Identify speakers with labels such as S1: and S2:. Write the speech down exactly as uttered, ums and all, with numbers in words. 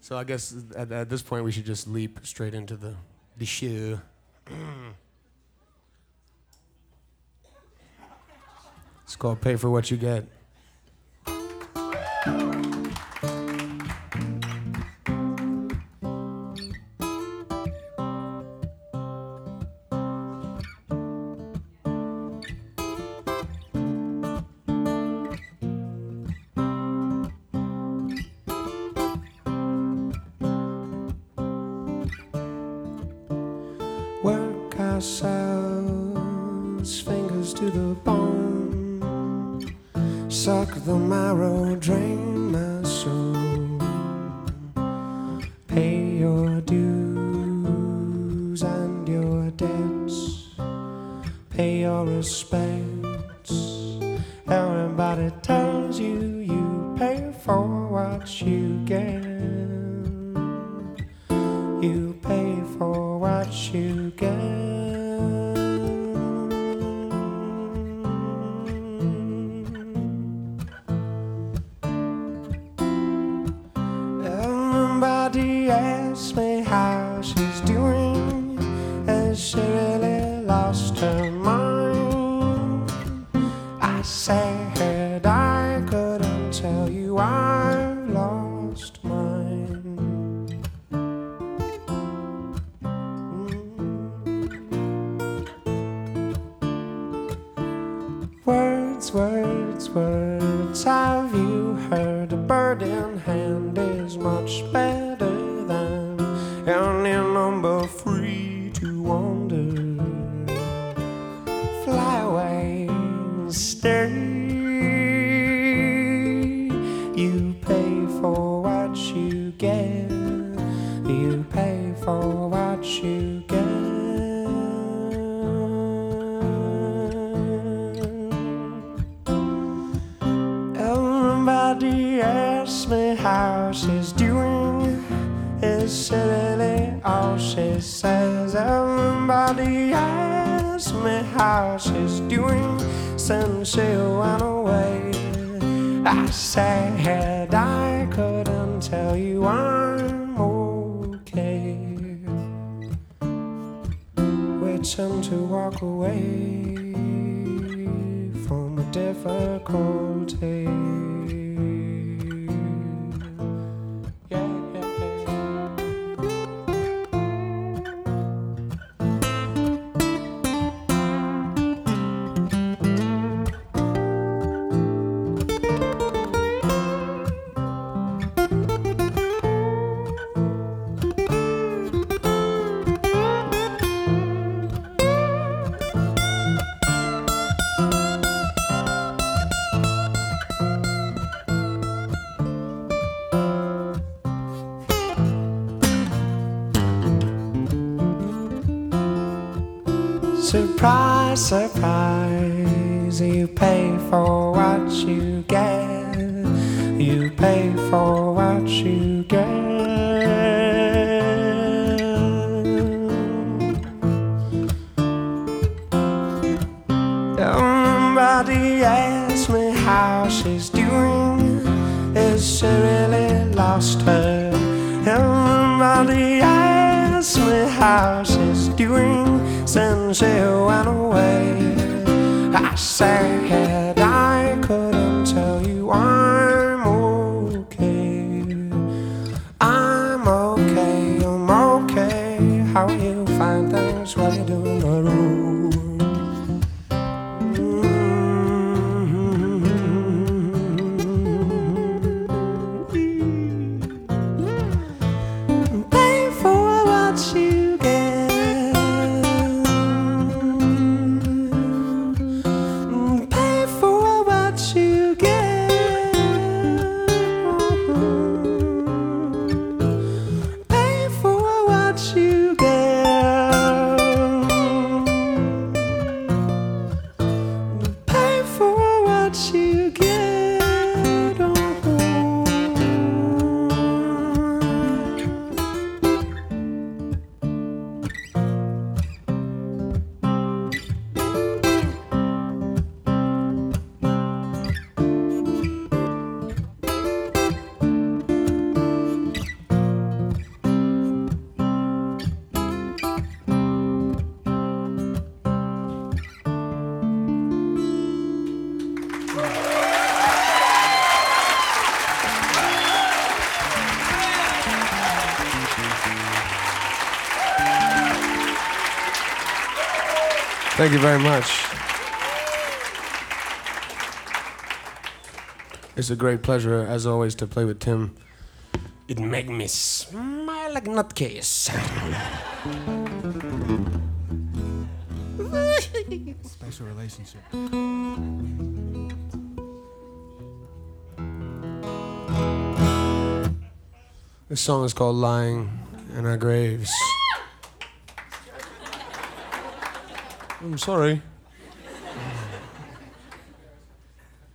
S1: So I guess at, at this point we should just leap straight into the the show. It's called Pay for What You Get. Work ourselves, fingers to the bone, suck the marrow, drain my soul. Pay your dues and your debts, pay your respects. Everybody tells you you pay for what you get. You pay for what you get. Everybody asks me how she's doing. Has she really lost her mind? I said I couldn't tell you I've lost mine. Words, words, words, have you heard? A bird in hand is much better than any number free to wander. Fly away, stay. You pay for what you get. You pay for what you get. Everybody asks me how she's doing. Is she really all she says? Everybody asks me how she's doing since she went away. I said I couldn't tell you I'm okay. We tend to walk away from a difficulty. Yeah, yeah, yeah. Surprise, surprise, you pay for what you get. You pay for what you get. Somebody asks me how she's doing. Is she really lost her? Everybody asks me how she's doing since she went away. I said I couldn't tell you I'm okay. I'm okay, I'm okay. How you find things while you're doing the road? Pay for what you get. Pay for Thank you very much. It's a great pleasure, as always, to play with Tim. It makes me smile like a nutcase.
S2: Special relationship.
S1: This song is called Lying in Our Graves. I'm sorry.